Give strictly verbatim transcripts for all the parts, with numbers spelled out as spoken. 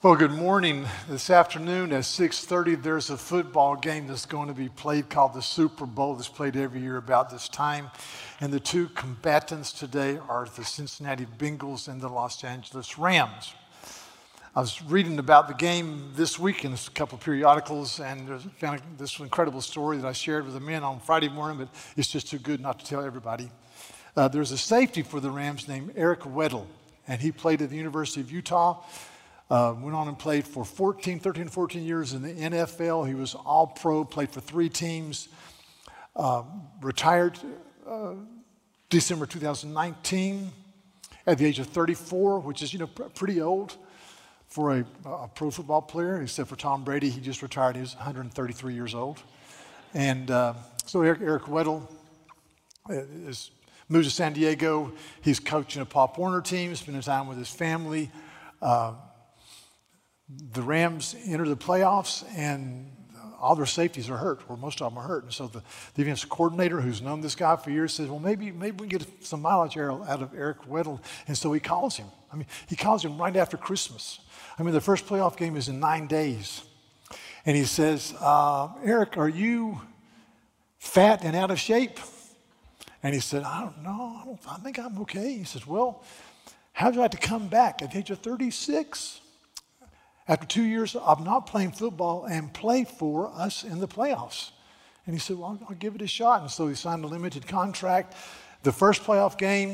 Well, good morning. This afternoon at six thirty, there's a football game that's going to be played called the Super Bowl. That's played every year about this time. And the two combatants today are the Cincinnati Bengals and the Los Angeles Rams. I was reading about the game this week in a couple of periodicals, and I found this incredible story that I shared with the men on Friday morning, but it's just too good not to tell everybody. Uh, there's a safety for the Rams named Eric Weddle, and he played at the University of Utah. Uh, went on and played for fourteen, thirteen, fourteen years in the N F L. He was all pro, played for three teams, uh, retired uh, December two thousand nineteen at the age of thirty-four, which is, you know, pr- pretty old for a, a pro football player, except for Tom Brady. He just retired. He was one hundred thirty-three years old. And uh, so Eric, Eric Weddle is, moved to San Diego. He's coaching a Pop Warner team, spending time with his family. Uh, The Rams enter the playoffs, and all their safeties are hurt, or most of them are hurt. And so the, the defensive coordinator, who's known this guy for years, says, well, maybe maybe we can get some mileage out of Eric Weddle. And so he calls him. I mean, he calls him right after Christmas. I mean, the first playoff game is in nine days. And he says, uh, Eric, are you fat and out of shape? And he said, I don't know. I, don't, I think I'm okay. He says, well, how'd you like to come back at the age of thirty-six? After two years of not playing football and play for us in the playoffs. And he said, well, I'll, I'll give it a shot. And so he signed a limited contract. The first playoff game,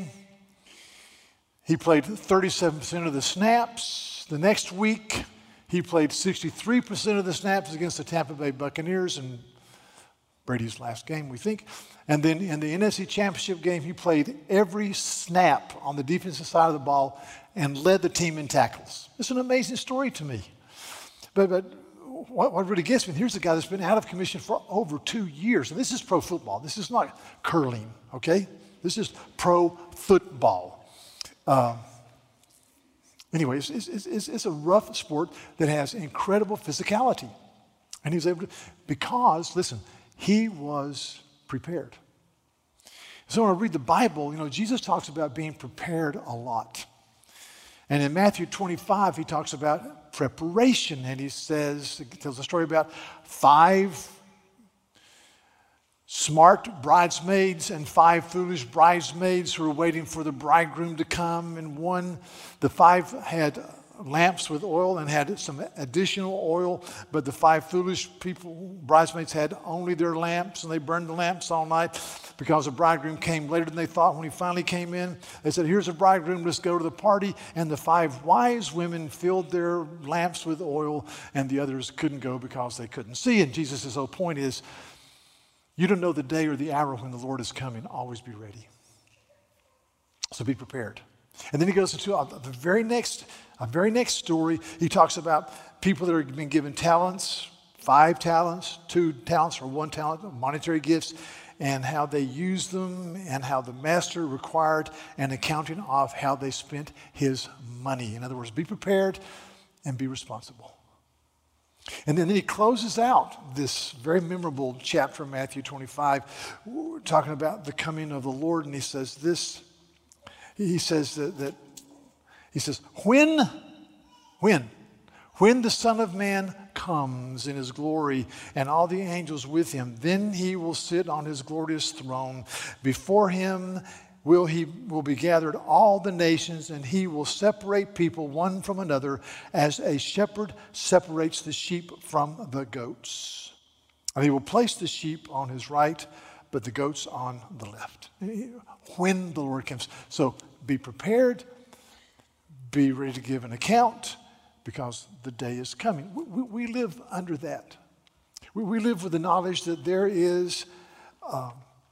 he played thirty-seven percent of the snaps. The next week, he played sixty-three percent of the snaps against the Tampa Bay Buccaneers, and Brady's last game, we think. And then in the N F C Championship game, he played every snap on the defensive side of the ball and led the team in tackles. It's an amazing story to me. But, but what, what really gets me, here's a guy that's been out of commission for over two years. And this is pro football. This is not curling, okay? This is pro football. Um, anyway, it's, it's, it's, it's a rough sport that has incredible physicality. And he was able to, because, listen, he was prepared. So when I read the Bible, you know, Jesus talks about being prepared a lot. And in Matthew twenty-five, he talks about preparation, and he says, he tells a story about five smart bridesmaids and five foolish bridesmaids who were waiting for the bridegroom to come. And one, the five had lamps with oil and had some additional oil, but the five foolish people, bridesmaids, had only their lamps, and they burned the lamps all night because the bridegroom came later than they thought. When he finally came in, they said, here's the bridegroom, let's go to the party. And the five wise women filled their lamps with oil, and the others couldn't go because they couldn't see. And Jesus' whole point is, you don't know the day or the hour when the Lord is coming. Always be ready. So be prepared. And then he goes into the very next, a very next story. He talks about people that have been given talents, five talents, two talents, or one talent, monetary gifts, and how they used them, and how the master required an accounting of how they spent his money. In other words, be prepared and be responsible. And then he closes out this very memorable chapter of Matthew twenty-five, talking about the coming of the Lord, and he says this. He says that, that he says, when, when, when the Son of Man comes in his glory and all the angels with him, then he will sit on his glorious throne. Before him will he will be gathered all the nations, and he will separate people one from another as a shepherd separates the sheep from the goats. And he will place the sheep on his right, but the goats on the left. When the Lord comes. So be prepared, be ready to give an account, because the day is coming. We, we, we live under that. We, we live with the knowledge that there is um,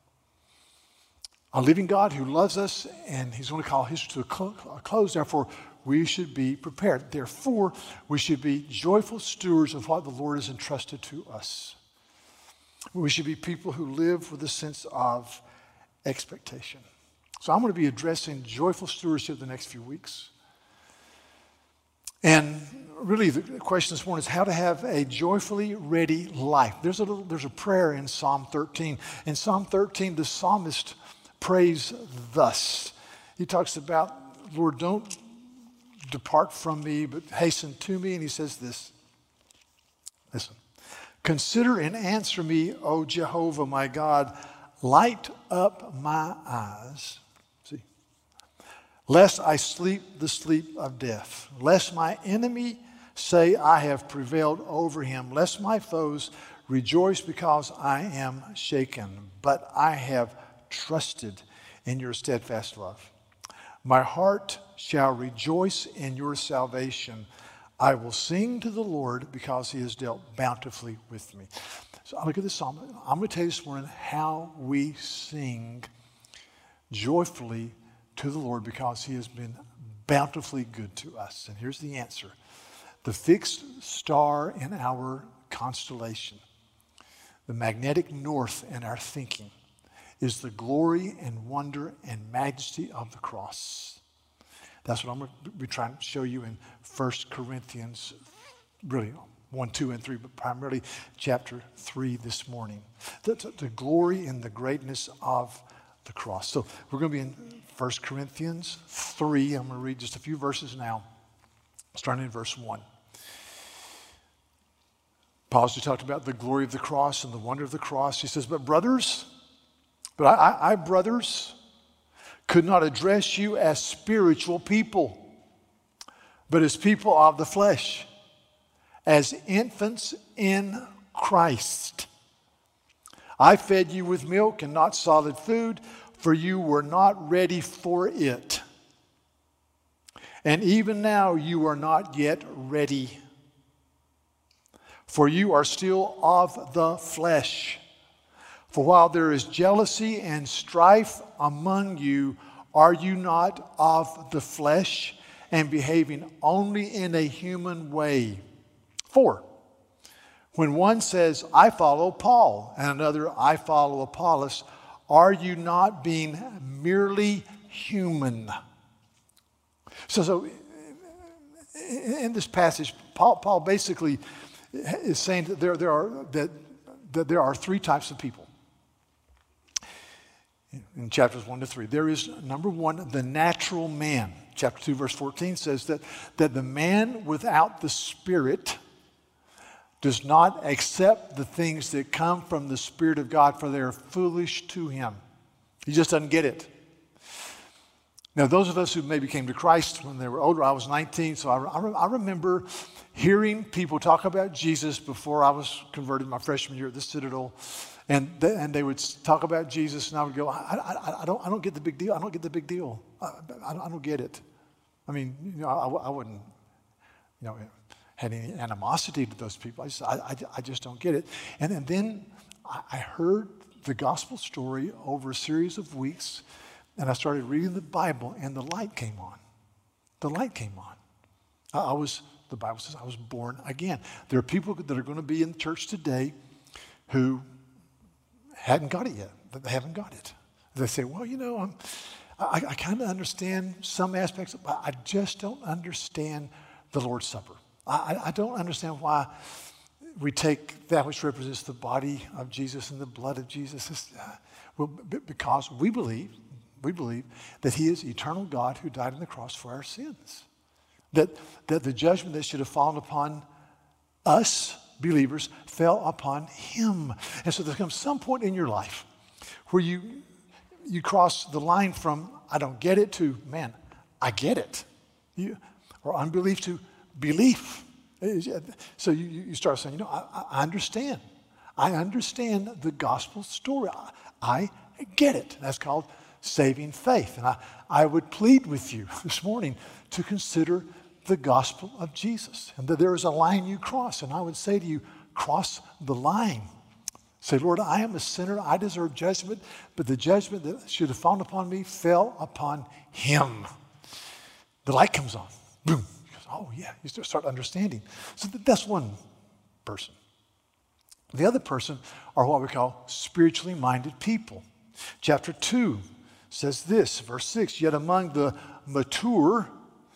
a living God who loves us, and he's going to call history to a, cl- a close. Therefore, we should be prepared. Therefore, we should be joyful stewards of what the Lord has entrusted to us. We should be people who live with a sense of expectation. So I'm going to be addressing joyful stewardship the next few weeks. And really the question this morning is how to have a joyfully ready life. There's a little, there's a prayer in Psalm thirteen. In Psalm thirteen, the psalmist prays thus. He talks about, Lord, don't depart from me, but hasten to me. And he says this, listen, consider and answer me, O Jehovah, my God, light up my eyes, see, lest I sleep the sleep of death, lest my enemy say I have prevailed over him, lest my foes rejoice because I am shaken, but I have trusted in your steadfast love. My heart shall rejoice in your salvation. I will sing to the Lord because he has dealt bountifully with me. So I look at this psalm. I'm going to tell you this morning how we sing joyfully to the Lord because he has been bountifully good to us. And here's the answer. The fixed star in our constellation, the magnetic north in our thinking, is the glory and wonder and majesty of the cross. That's what I'm going to be trying to show you in First Corinthians, really one, two, and three, but primarily chapter three this morning. The, the, the glory and the greatness of the cross. So we're going to be in First Corinthians three. I'm going to read just a few verses now, starting in verse one. Paul's just talked about the glory of the cross and the wonder of the cross. He says, but brothers, but I, I, I, brothers, could not address you as spiritual people, but as people of the flesh, as infants in Christ. I fed you with milk and not solid food, for you were not ready for it. And even now you are not yet ready, for you are still of the flesh. For while there is jealousy and strife among you, are you not of the flesh and behaving only in a human way? Four, when one says, I follow Paul, and another, I follow Apollos, are you not being merely human? So, so in this passage, Paul, Paul basically is saying that there, there are, that, that there are three types of people. In chapters one to three, there is, number one, the natural man. Chapter two, verse fourteen says that, that the man without the Spirit does not accept the things that come from the Spirit of God, for they are foolish to him. He just doesn't get it. Now, those of us who maybe came to Christ when they were older, I was nineteen, so I, I, I remember hearing people talk about Jesus before I was converted my freshman year at the Citadel. And they, and they would talk about Jesus, and I would go, I, I, I, don't, I don't get the big deal. I don't get the big deal. I, I, don't, I don't get it. I mean, you know, I, I wouldn't, you know, had any animosity to those people. I just, I, I, I just don't get it. And, and then I, I heard the gospel story over a series of weeks, and I started reading the Bible, and the light came on. The light came on. I, I was, the Bible says, I was born again. There are people that are going to be in church today who hadn't got it yet. They haven't got it. They say, well, you know, I'm, I, I kind of understand some aspects, but I just don't understand the Lord's Supper. I, I don't understand why we take that which represents the body of Jesus and the blood of Jesus. It's, uh, well, b- because we believe, we believe that he is eternal God who died on the cross for our sins. That, that the judgment that should have fallen upon us, believers, fell upon him. And so there comes some point in your life where you you cross the line from I don't get it to, man, I get it. You, or unbelief to belief. So you, you start saying, you know, I, I understand. I understand the gospel story. I, I get it. That's called saving faith. And I, I would plead with you this morning to consider the gospel of Jesus, and that there is a line you cross. And I would say to you, cross the line. Say, Lord, I am a sinner. I deserve judgment, but the judgment that should have fallen upon me fell upon him. The light comes on. Boom. He goes, oh, yeah. You start understanding. So that's one person. The other person are what we call spiritually minded people. Chapter two says this, verse six, yet among the mature,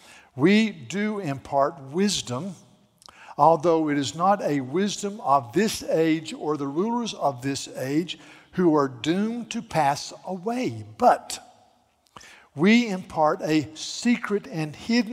we do impart wisdom, although it is not a wisdom of this age or the rulers of this age who are doomed to pass away. But we impart a secret and hidden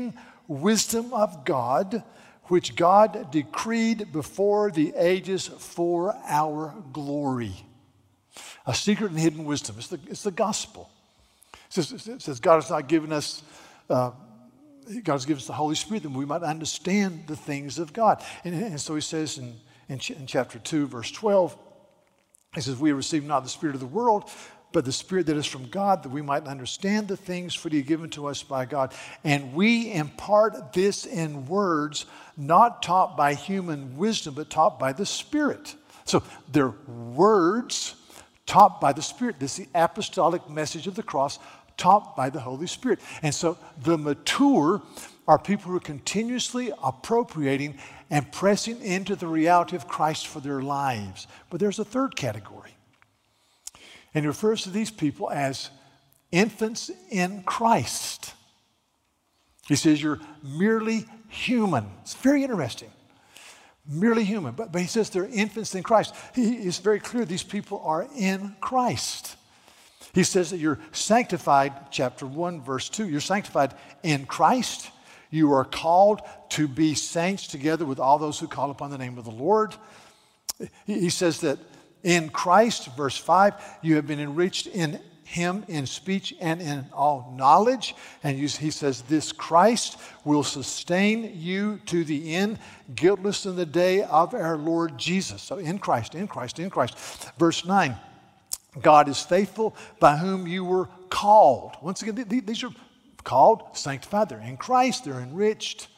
wisdom of God, which God decreed before the ages for our glory. A secret and hidden wisdom. It's the, it's the gospel. It says, it says God has not given us, uh, God has given us the Holy Spirit that we might understand the things of God. And, and so he says in, in, ch- in chapter two, verse twelve, he says, we receive not the spirit of the world, but the Spirit that is from God, that we might understand the things freely given to us by God. And we impart this in words, not taught by human wisdom, but taught by the Spirit. So they're words taught by the Spirit. This is the apostolic message of the cross, taught by the Holy Spirit. And so the mature are people who are continuously appropriating and pressing into the reality of Christ for their lives. But there's a third category. And he refers to these people as infants in Christ. He says you're merely human. It's very interesting. Merely human. But, but he says they're infants in Christ. He is very clear these people are in Christ. He says that you're sanctified, chapter one, verse two, you're sanctified in Christ. You are called to be saints together with all those who call upon the name of the Lord. He, he says that in Christ, verse five, you have been enriched in him in speech and in all knowledge. And you, he says, this Christ will sustain you to the end, guiltless in the day of our Lord Jesus. So in Christ, in Christ, in Christ. Verse nine, God is faithful by whom you were called. Once again, these are called, sanctified. They're in Christ. They're enriched.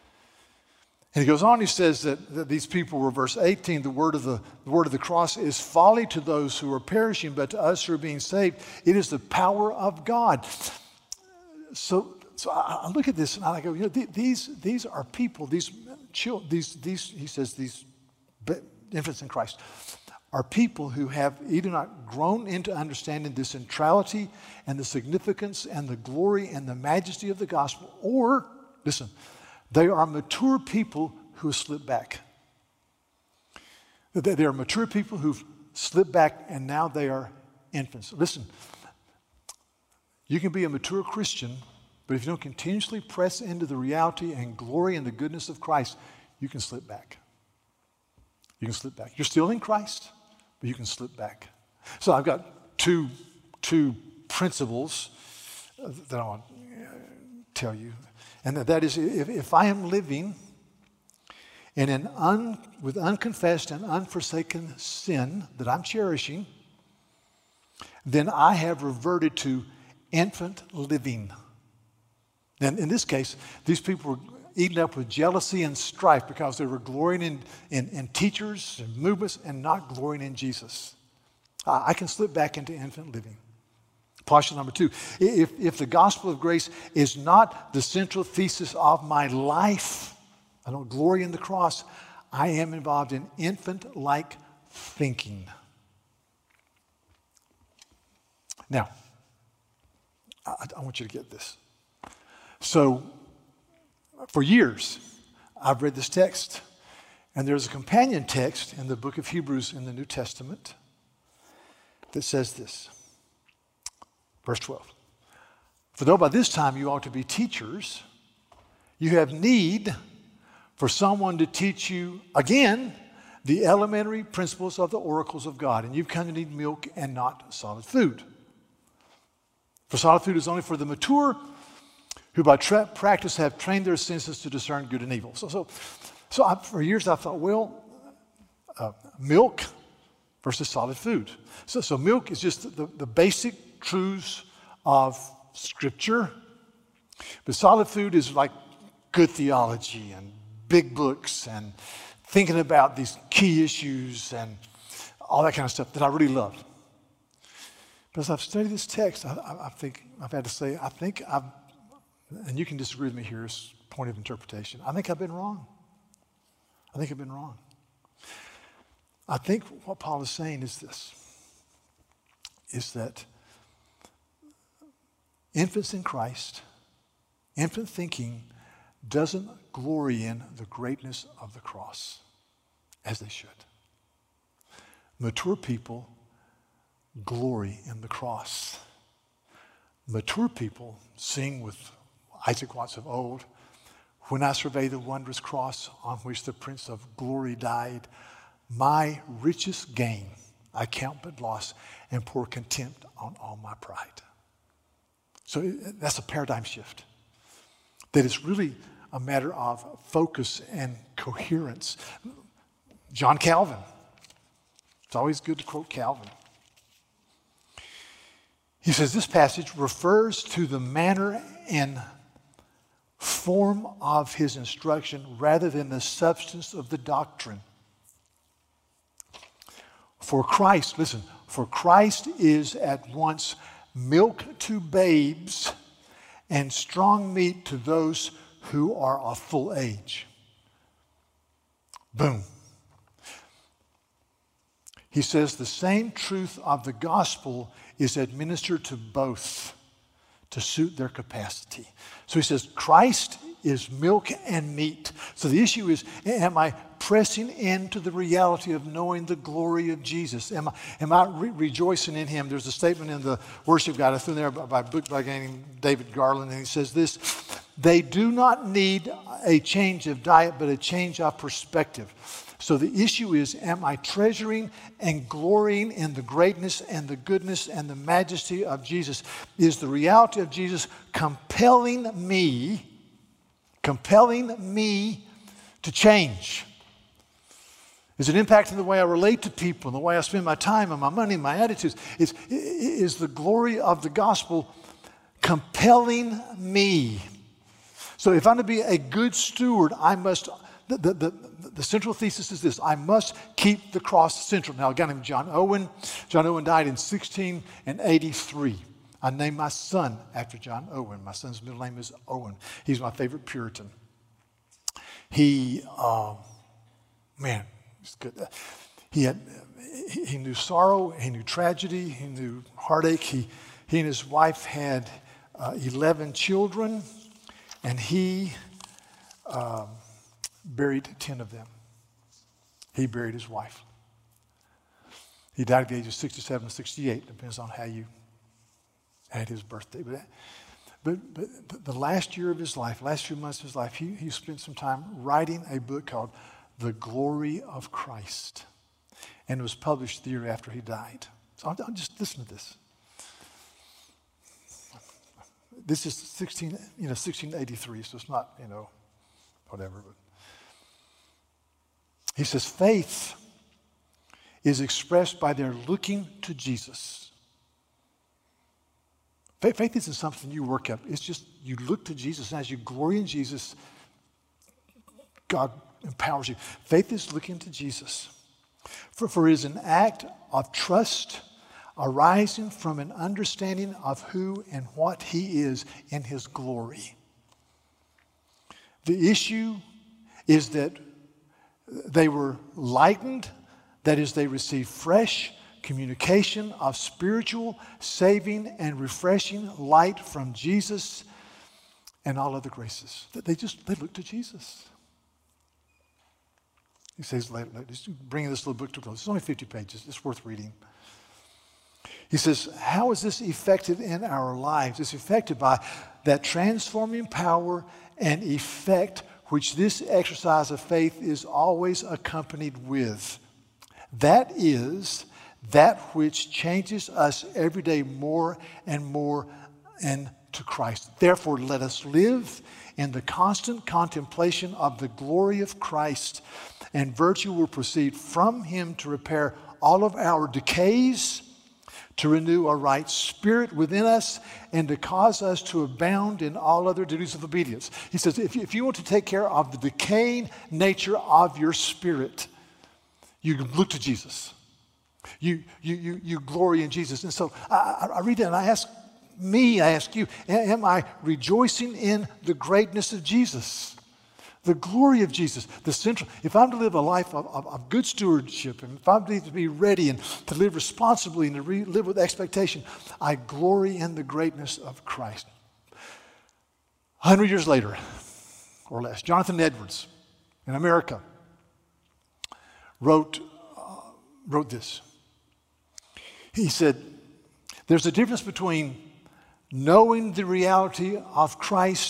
And he goes on, he says that, that these people were, verse eighteen, the word of the, the word of the cross is folly to those who are perishing, but to us who are being saved, it is the power of God. So, so I, I look at this and I go, you know, th- these, these are people, these children, these, these, he says, these infants in Christ are people who have either not grown into understanding the centrality and the significance and the glory and the majesty of the gospel, or, listen, they are mature people who slip back. They are mature people who've slipped back and now they are infants. Listen, you can be a mature Christian, but if you don't continuously press into the reality and glory and the goodness of Christ, you can slip back. You can slip back. You're still in Christ, but you can slip back. So I've got two, two principles that I want to tell you. And that is, if, if I am living in an un, with unconfessed and unforsaken sin that I'm cherishing, then I have reverted to infant living. And in this case, these people were eaten up with jealousy and strife because they were glorying in, in, in teachers and movements and not glorying in Jesus. I, I can slip back into infant living. Posture number two, if, if the gospel of grace is not the central thesis of my life, I don't glory in the cross, I am involved in infant-like thinking. Now, I, I want you to get this. So, for years, I've read this text, and there's a companion text in the book of Hebrews in the New Testament that says this. Verse twelve, for though by this time you ought to be teachers, you have need for someone to teach you again the elementary principles of the oracles of God. And you've come to need milk and not solid food. For solid food is only for the mature who by tra- practice have trained their senses to discern good and evil. So, so, so I, for years I thought, well, uh, milk versus solid food. So, so milk is just the, the basic truths of Scripture. But solid food is like good theology and big books and thinking about these key issues and all that kind of stuff that I really love. But as I've studied this text, I, I, I think I've had to say, I think I've, and you can disagree with me here as point of interpretation, I think I've been wrong. I think I've been wrong. I think what Paul is saying is this, is that infants in Christ, infant thinking doesn't glory in the greatness of the cross as they should. Mature people glory in the cross. Mature people sing with Isaac Watts of old, When I survey the wondrous cross on which the Prince of Glory died, my richest gain I count but loss and pour contempt on all my pride. So that's a paradigm shift. That it's really a matter of focus and coherence. John Calvin. It's always good to quote Calvin. He says this passage refers to the manner and form of his instruction rather than the substance of the doctrine. For Christ, listen, for Christ is at once milk to babes and strong meat to those who are of full age. Boom. He says the same truth of the gospel is administered to both to suit their capacity. So he says Christ is milk and meat. So the issue is, am I pressing into the reality of knowing the glory of Jesus? Am I, am I re- rejoicing in him? There's a statement in the worship guide I threw in there by a book by a guy named David Garland, and he says this: they do not need a change of diet, but a change of perspective. So the issue is, am I treasuring and glorying in the greatness and the goodness and the majesty of Jesus? Is the reality of Jesus compelling me, compelling me to change? Is it impacting the way I relate to people, and the way I spend my time and my money and my attitudes? Is, is the glory of the gospel compelling me? So if I'm to be a good steward, I must, the, the, the, the central thesis is this: I must keep the cross central. Now, a guy named John Owen. John Owen died in sixteen eighty-three. I named my son after John Owen. My son's middle name is Owen. He's my favorite Puritan. He, uh, man, he's good. He had, he, he knew sorrow, he knew tragedy, he knew heartache. He, he and his wife had uh, eleven children, and he um, buried ten of them. He buried his wife. He died at the age of sixty-seven, sixty-eight, depends on how you had his birthday. But, but, but the last year of his life, last few months of his life, he, he spent some time writing a book called The Glory of Christ. And it was published the year after he died. So I'll, I'll just listen to this. This is sixteen, you know, sixteen eighty-three, so it's not, you know, whatever. But he says, faith is expressed by their looking to Jesus. Faith isn't something you work up. It's just you look to Jesus, and as you glory in Jesus, God empowers you. Faith is looking to Jesus. For, for it is an act of trust arising from an understanding of who and what he is in his glory. The issue is that they were lightened, that is, they received fresh communication of spiritual, saving, and refreshing light from Jesus and all other graces. They just, they look to Jesus. He says, just bringing this little book to a close. It's only fifty pages. It's worth reading. He says, how is this effective in our lives? It's effective by that transforming power and effect which this exercise of faith is always accompanied with. That is that which changes us every day more and more into Christ. Therefore, let us live in the constant contemplation of the glory of Christ, and virtue will proceed from him to repair all of our decays, to renew a right spirit within us, and to cause us to abound in all other duties of obedience. He says, if you, if you want to take care of the decaying nature of your spirit, you look to Jesus. You, you, you, you glory in Jesus. And so I, I read that and I ask me, I ask you, am I rejoicing in the greatness of Jesus? The glory of Jesus, the central. If I'm to live a life of, of, of good stewardship, and if I'm to be ready and to live responsibly and to re- live with expectation, I glory in the greatness of Christ. A hundred years later, or less, Jonathan Edwards in America wrote, uh, wrote this. He said, there's a difference between knowing the reality of Christ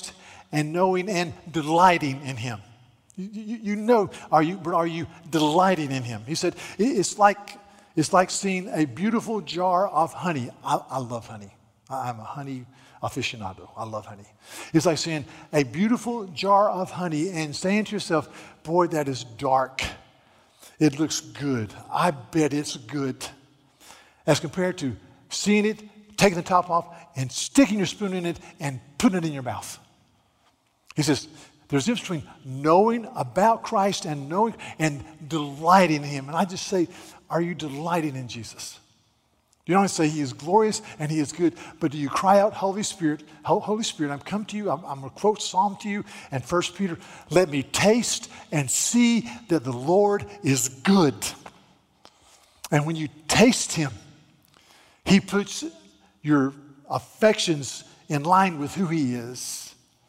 and knowing and delighting in him. You, you, you know, are you, but are you delighting in him? He said, it's like, it's like seeing a beautiful jar of honey. I, I love honey. I'm a honey aficionado. I love honey. It's like seeing a beautiful jar of honey and saying to yourself, boy, that is dark. It looks good. I bet it's good. As compared to seeing it, taking the top off, and sticking your spoon in it and putting it in your mouth. He says, there's a difference between knowing about Christ and knowing and delighting in him. And I just say, are you delighting in Jesus? You don't say he is glorious and he is good, but do you cry out, Holy Spirit, Holy Spirit, I'm come to you, I'm, I'm going to quote Psalm to you and First Peter, let me taste and see that the Lord is good. And when you taste him, he puts your affections in line with who he is.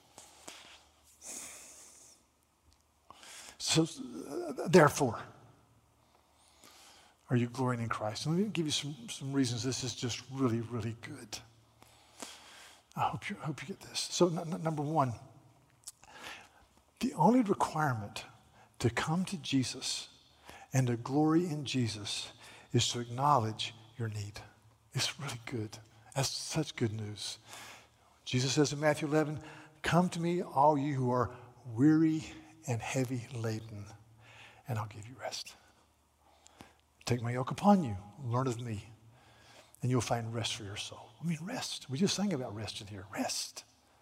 So, therefore, are you glorying in Christ? And let me give you some, some reasons this is just really, really good. I hope you, hope you get this. So, n- n- number one, the only requirement to come to Jesus and to glory in Jesus is to acknowledge your need. It's really good. That's such good news. Jesus says in Matthew eleven, come to me, all you who are weary and heavy laden, and I'll give you rest. Take my yoke upon you, learn of me, and you'll find rest for your soul. I mean, rest. We just sang about rest in here. Rest.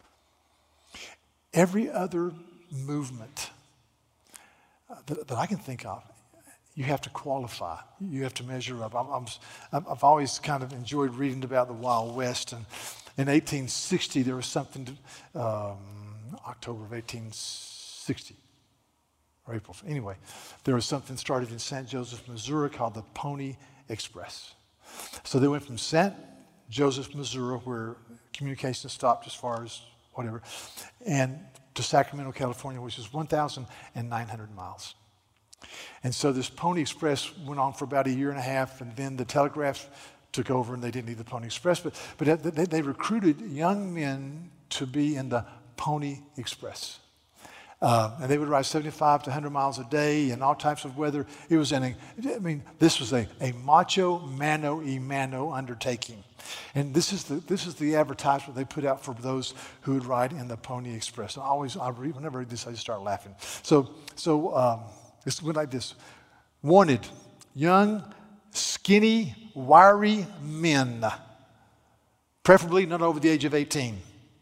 Every other movement uh, that, that I can think of, you have to qualify. You have to measure up. I'm, I'm, I've always kind of enjoyed reading about the Wild West. And in eighteen sixty, there was something, to, um, October of eighteen sixty. Or April. Anyway, there was something started in Saint Joseph, Missouri called the Pony Express. So they went from Saint Joseph, Missouri, where communication stopped as far as whatever, and to Sacramento, California, which is one thousand nine hundred miles. And so this Pony Express went on for about a year and a half, and then the telegraph took over, and they didn't need the Pony Express. But, but they, they recruited young men to be in the Pony Express. Uh, and they would ride seventy-five to one hundred miles a day in all types of weather. It was an, I mean, this was a, a macho, mano y mano undertaking. And this is the this is the advertisement they put out for those who would ride in the Pony Express. And I always, I read, whenever I read this, I just start laughing. So, so um, this went like this. Wanted, young, skinny, wiry men, preferably not over the age of eighteen.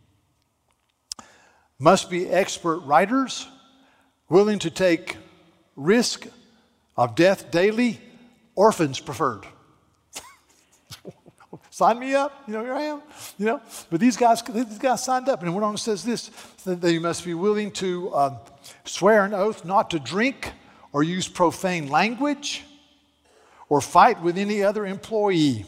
Must be expert riders, willing to take risk of death daily, orphans preferred. Sign me up, you know, here I am, you know. But these guys, these guys signed up, and it went on and says this, that they must be willing to um, swear an oath not to drink or use profane language or fight with any other employee.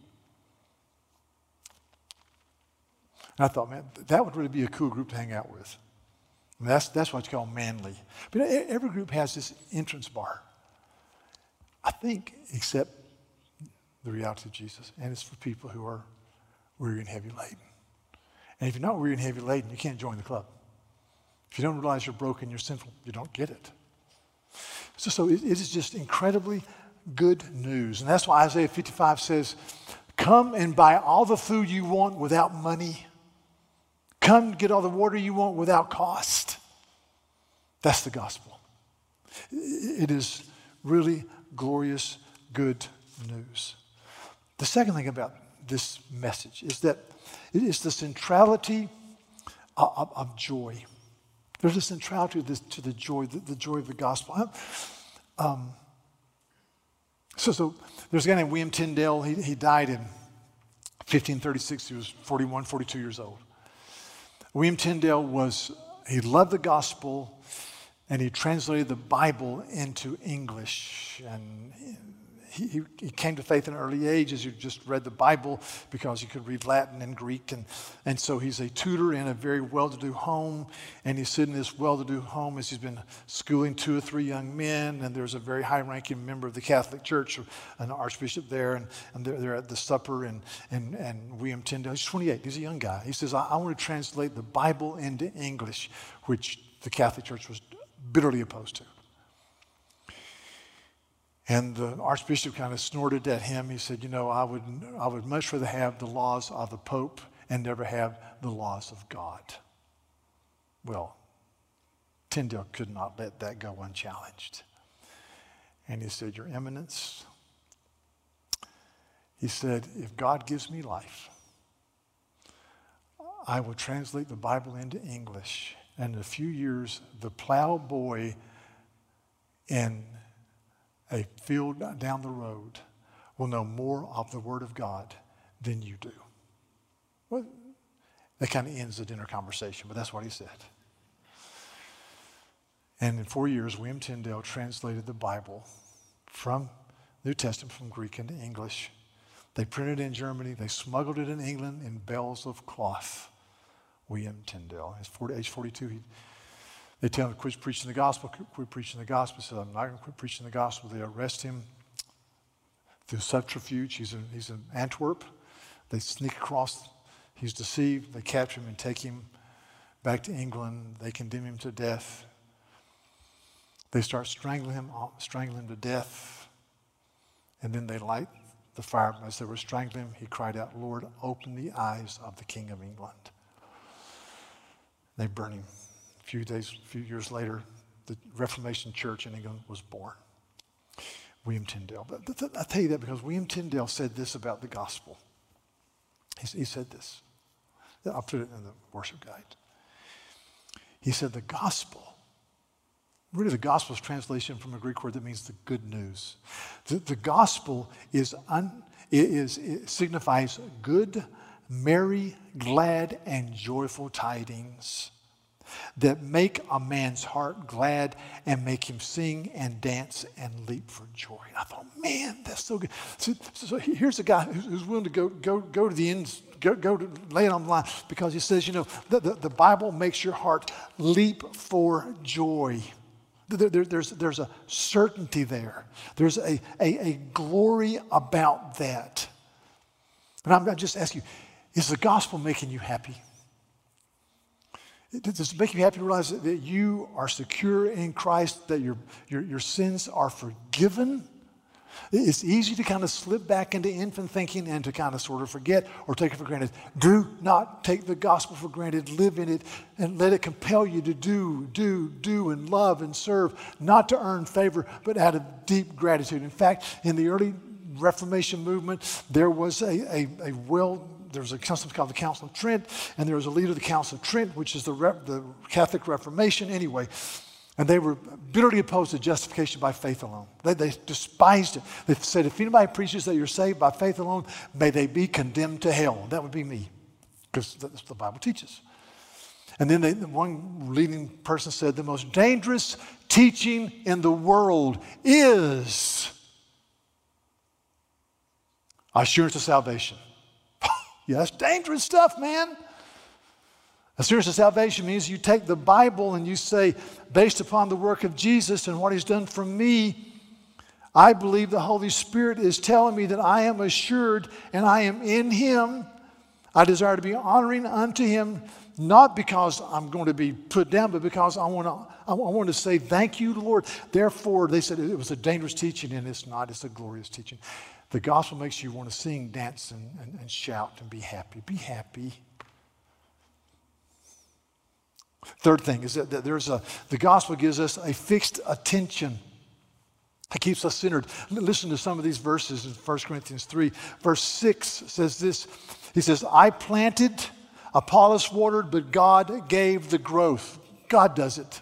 And I thought, man, that would really be a cool group to hang out with. I mean, that's, that's what's called manly. But every group has this entrance bar. I think, except the reality of Jesus. And it's for people who are weary and heavy laden. And if you're not weary and heavy laden, you can't join the club. If you don't realize you're broken, you're sinful, you don't get it. So, so it, it is just incredibly good news. And that's why Isaiah fifty-five says, come and buy all the food you want without money. Come get all the water you want without cost. That's the gospel. It is really glorious, good news. The second thing about this message is that it is the centrality of, of, of joy. There's a centrality to, this, to the joy, the, the joy of the gospel. Um, so, so there's a guy named William Tyndale. He, he died in fifteen thirty-six. He was forty-one, forty-two years old. William Tyndale was, he loved the gospel, and he translated the Bible into English. And he, he, he came to faith at an early age as he just read the Bible because he could read Latin and Greek. And, and so he's a tutor in a very well-to-do home. And he's sitting in this well-to-do home as he's been schooling two or three young men. And there's a very high-ranking member of the Catholic Church, an archbishop there. And, and they're, they're at the supper. And, and, and William Tyndale, he's twenty-eight. He's a young guy. He says, I, I want to translate the Bible into English, which the Catholic Church was bitterly opposed to. And the archbishop kind of snorted at him. He said, you know, I would, I would much rather have the laws of the Pope and never have the laws of God. Well, Tyndale could not let that go unchallenged. And he said, Your Eminence, he said, if God gives me life, I will translate the Bible into English. And in a few years, the plowboy in a field down the road will know more of the Word of God than you do. Well, that kind of ends the dinner conversation, but that's what he said. And in four years, William Tyndale translated the Bible from New Testament from Greek into English. They printed it in Germany. They smuggled it in England in bales of cloth. William Tyndale. He's forty, age forty-two. He, They tell him to quit preaching the gospel, quit preaching the gospel. He said, I'm not going to quit preaching the gospel. They arrest him through subterfuge. He's in, he's in Antwerp. They sneak across. He's deceived. They capture him and take him back to England. They condemn him to death. They start strangling him, strangling him to death. And then they light the fire. As they were strangling him, he cried out, Lord, open the eyes of the King of England. They burn him. A few days, a few years later, the Reformation Church in England was born. William Tyndale. But th- th- I tell you that because William Tyndale said this about the gospel. He, he said this. I'll put it in the worship guide. He said the gospel, really the gospel is translation from a Greek word that means the good news. The, the gospel is, un, is it signifies good, merry, glad, and joyful tidings that make a man's heart glad and make him sing and dance and leap for joy. And I thought, man, that's so good. So, so here's a guy who's willing to go go go to the ends, go, go to lay it on the line because he says, you know, the, the, the Bible makes your heart leap for joy. There, there, there's, there's a certainty there. There's a, a, a glory about that. And I'm, I'm just asking you, is the gospel making you happy? Does it make you happy to realize that you are secure in Christ, that your, your, your sins are forgiven? It's easy to kind of slip back into infant thinking and to kind of sort of forget or take it for granted. Do not take the gospel for granted. Live in it and let it compel you to do, do, do, and love and serve, not to earn favor, but out of deep gratitude. In fact, in the early Reformation movement, there was a, a, a well There was a council called the Council of Trent, and there was a leader of the Council of Trent, which is the, Re- the Catholic Reformation anyway. And they were bitterly opposed to justification by faith alone. They, they despised it. They said, if anybody preaches that you're saved by faith alone, may they be condemned to hell. That would be me, because that's what the Bible teaches. And then they, one leading person said, the most dangerous teaching in the world is assurance of salvation. Yeah, that's dangerous stuff, man. Assurance of salvation means you take the Bible and you say, based upon the work of Jesus and what he's done for me, I believe the Holy Spirit is telling me that I am assured and I am in him. I desire to be honoring unto him, not because I'm going to be put down, but because I want to I want to say thank you, Lord. Therefore, they said it was a dangerous teaching, and it's not. It's a glorious teaching. The gospel makes you want to sing, dance, and, and, and shout and be happy. Be happy. Third thing is that, that there's a, the gospel gives us a fixed attention. It keeps us centered. Listen to some of these verses in First Corinthians three. Verse six says this. He says, I planted, Apollos watered, but God gave the growth. God does it.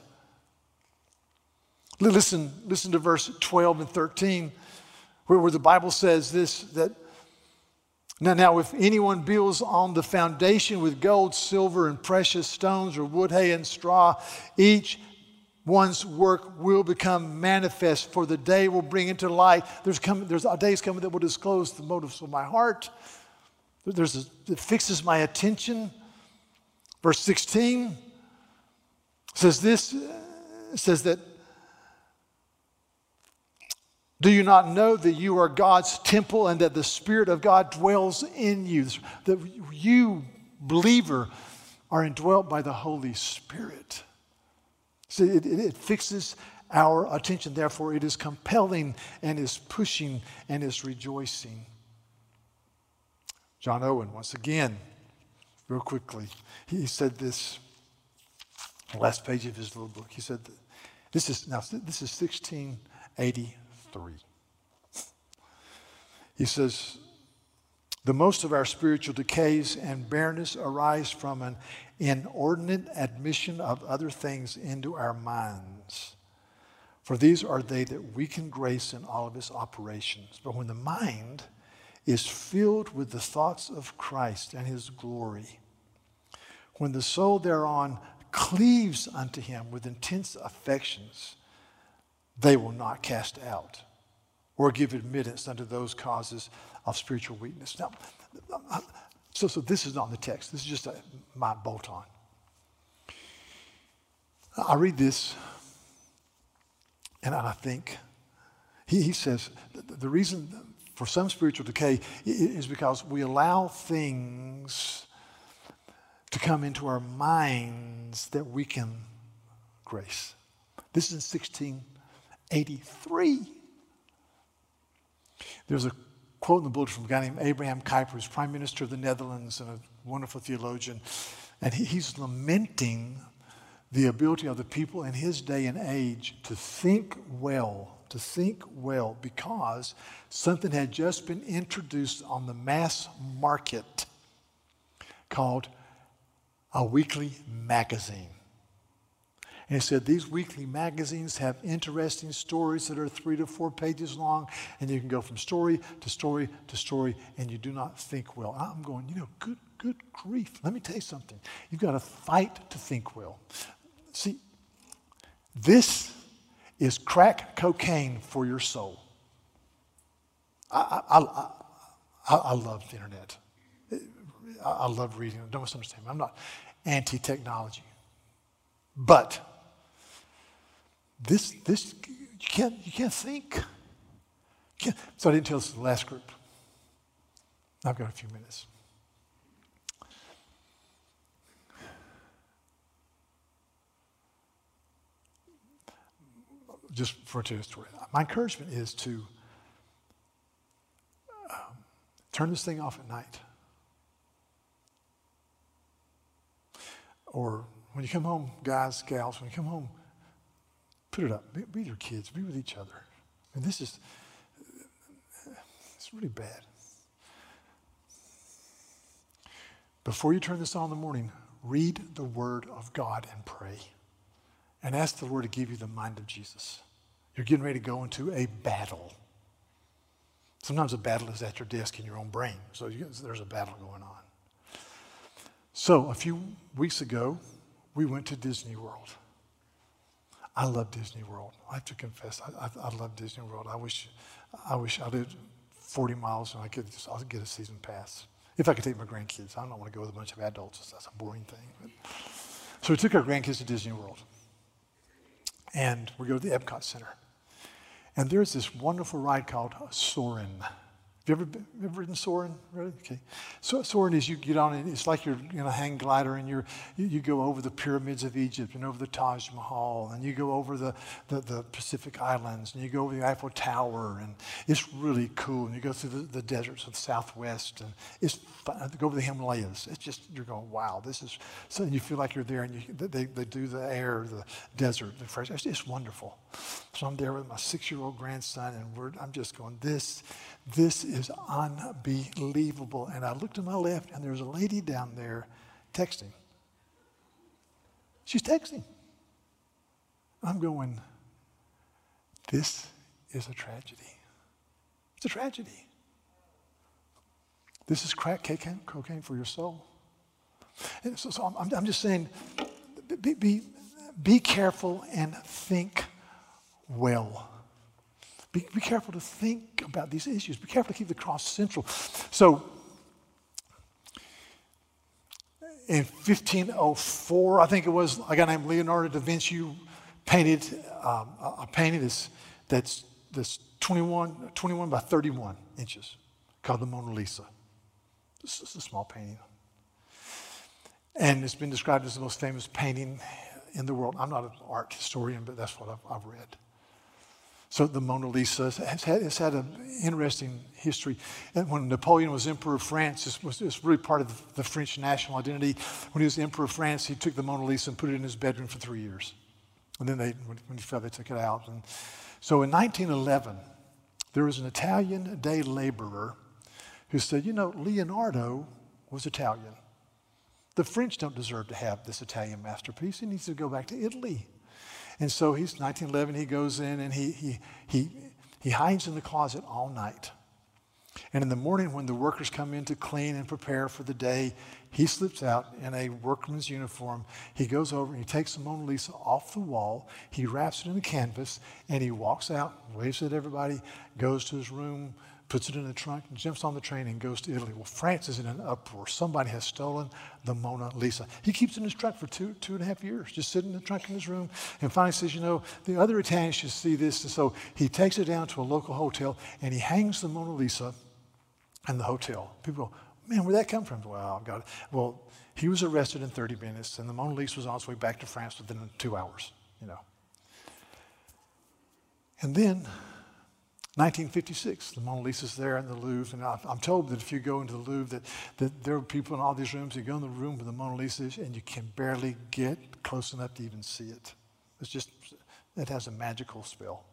Listen, listen to verse twelve and thirteen. Where, where the Bible says this, that now, now if anyone builds on the foundation with gold, silver, and precious stones, or wood, hay, and straw, each one's work will become manifest, for the day will bring into light. There's coming, there's days coming that will disclose the motives of my heart. There's a, it fixes my attention. Verse sixteen says this, says that, do you not know that you are God's temple and that the Spirit of God dwells in you? That you, believer, are indwelt by the Holy Spirit. See, it, it, it fixes our attention. Therefore, it is compelling and is pushing and is rejoicing. John Owen, once again, real quickly, he said this, the last page of his little book. He said, that, this is, now, this is sixteen eighty-three. He says, the most of our spiritual decays and barrenness arise from an inordinate admission of other things into our minds. For these are they that weaken grace in all of its operations. But when the mind is filled with the thoughts of Christ and his glory, when the soul thereon cleaves unto him with intense affections, they will not cast out or give admittance unto those causes of spiritual weakness. Now, so, so this is not in the text. This is just a, my bolt on. I read this and I think, he, he says, the, the reason for some spiritual decay is because we allow things to come into our minds that weaken grace. This is in sixteen eighty-three. There's a quote in the bulletin from a guy named Abraham Kuyper, who's Prime Minister of the Netherlands and a wonderful theologian. And he, he's lamenting the ability of the people in his day and age to think well, to think well, because something had just been introduced on the mass market called a weekly magazine. And he said these weekly magazines have interesting stories that are three to four pages long, and you can go from story to story to story, and you do not think well. I'm going, you know, good, good grief. Let me tell you something. You've got to fight to think well. See, this is crack cocaine for your soul. I, I, I, I, I love the internet. I, I love reading. Don't misunderstand me. I'm not anti-technology. But this, this, you can't, you can't think. You can't. So I didn't tell this to the last group. I've got a few minutes. Just for a true story. My encouragement is to um, turn this thing off at night. Or when you come home, guys, gals, when you come home, put it up. Be, be with your kids. Be with each other. And this is, it's really bad. Before you turn this on in the morning, read the Word of God and pray. And ask the Lord to give you the mind of Jesus. You're getting ready to go into a battle. Sometimes a battle is at your desk in your own brain. So you, there's a battle going on. So a few weeks ago, we went to Disney World. I love Disney World. I have to confess, I, I, I love Disney World. I wish, I wish I lived forty miles and I could just, I'll get a season pass. If I could take my grandkids. I don't want to go with a bunch of adults. That's a boring thing. But. So we took our grandkids to Disney World. And we go to the Epcot Center. And there's this wonderful ride called Soarin'. Have you ever, been, ever ridden Soarin'? Really? Okay. So Soarin' is you get on it, it's like you're in a hang glider and you're, you, you go over the pyramids of Egypt and over the Taj Mahal and you go over the, the, the Pacific Islands and you go over the Eiffel Tower and it's really cool. And you go through the, the deserts of the Southwest and it's fun. Go over the Himalayas. It's just, you're going, wow, this is, so you feel like you're there and you, they, they do the air, the desert, the fresh, it's, it's wonderful. So I'm there with my six-year-old grandson and we're, I'm just going, this, this is unbelievable. And I looked to my left, and there's a lady down there texting. She's texting. I'm going, this is a tragedy. It's a tragedy. This is crack cocaine, cocaine for your soul. And so, so I'm, I'm just saying, be, be, be careful and think well. Be, be careful to think about these issues. Be careful to keep the cross central. So, in fifteen oh four, I think it was, a guy named Leonardo da Vinci painted um, a painting that's, that's, that's twenty-one, twenty-one by thirty-one inches called the Mona Lisa. This is a small painting. And it's been described as the most famous painting in the world. I'm not an art historian, but that's what I've, I've read. So the Mona Lisa has had, it's had an interesting history. And when Napoleon was emperor of France, this was, it was really part of the French national identity. When he was emperor of France, he took the Mona Lisa and put it in his bedroom for three years. And then they, when he fell, they took it out. And so in nineteen eleven, there was an Italian day laborer who said, you know, Leonardo was Italian. The French don't deserve to have this Italian masterpiece. He needs to go back to Italy. And so he's nineteen eleven, he goes in and he, he, he, he hides in the closet all night. And in the morning when the workers come in to clean and prepare for the day, he slips out in a workman's uniform. He goes over and he takes the Mona Lisa off the wall. He wraps it in a canvas and he walks out, waves at everybody, goes to his room, puts it in the trunk, jumps on the train and goes to Italy. Well, France is in an uproar. Somebody has stolen the Mona Lisa. He keeps it in his trunk for two, two and a half years, just sitting in the trunk in his room, and finally says, you know, the other Italians should see this. And so he takes it down to a local hotel and he hangs the Mona Lisa in the hotel. People go, man, where'd that come from? Well, I've got it. Well, he was arrested in thirty minutes, and the Mona Lisa was on its way back to France within two hours, you know. And then nineteen fifty-six, the Mona Lisa's there in the Louvre, and I'm told that if you go into the Louvre, that, that there are people in all these rooms, you go in the room where the Mona Lisa is, and you can barely get close enough to even see it. It's just, it has a magical spell.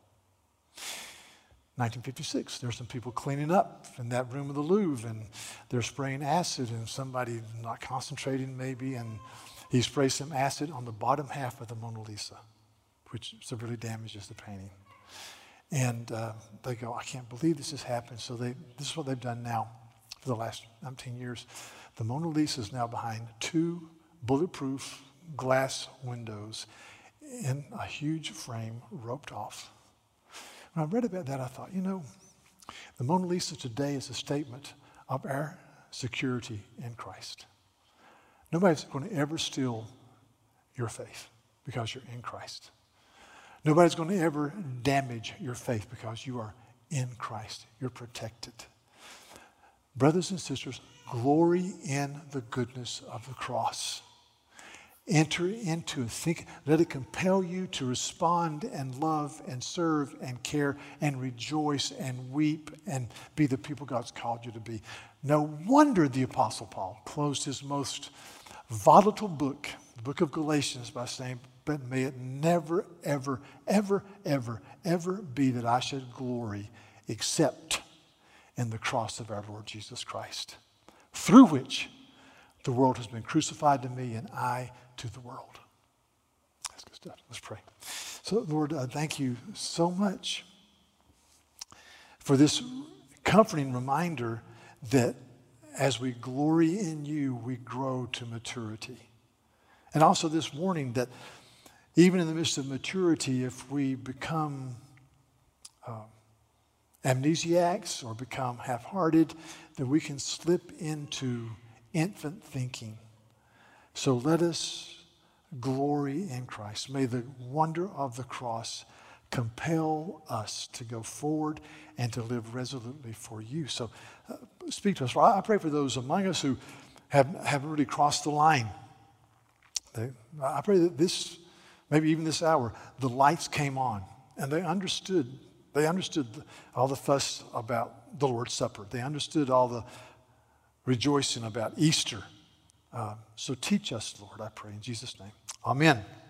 nineteen fifty-six, there's some people cleaning up in that room of the Louvre, and they're spraying acid, and somebody not concentrating maybe, and he sprays some acid on the bottom half of the Mona Lisa, which severely damages the painting. And uh, they go, I can't believe this has happened. So they, this is what they've done now for the last nineteen years. The Mona Lisa is now behind two bulletproof glass windows in a huge frame roped off. When I read about that, I thought, you know, the Mona Lisa today is a statement of our security in Christ. Nobody's going to ever steal your faith because you're in Christ. Nobody's going to ever damage your faith because you are in Christ. You're protected. Brothers and sisters, glory in the goodness of the cross. Enter into it. Think, let it compel you to respond and love and serve and care and rejoice and weep and be the people God's called you to be. No wonder the Apostle Paul closed his most volatile book, the book of Galatians, by saying, but may it never, ever, ever, ever, ever be that I should glory except in the cross of our Lord Jesus Christ, through which the world has been crucified to me and I to the world. That's good stuff. Let's pray. So, Lord, uh, thank you so much for this comforting reminder that as we glory in you, we grow to maturity. And also this warning that even in the midst of maturity, if we become uh, amnesiacs or become half-hearted, that we can slip into infant thinking. So let us glory in Christ. May the wonder of the cross compel us to go forward and to live resolutely for you. So uh, speak to us. I pray for those among us who have, haven't really crossed the line. They, I pray that this, maybe even this hour, the lights came on and they understood. They understood all the fuss about the Lord's Supper. They understood all the rejoicing about Easter. Uh, so teach us, Lord, I pray in Jesus' name. Amen.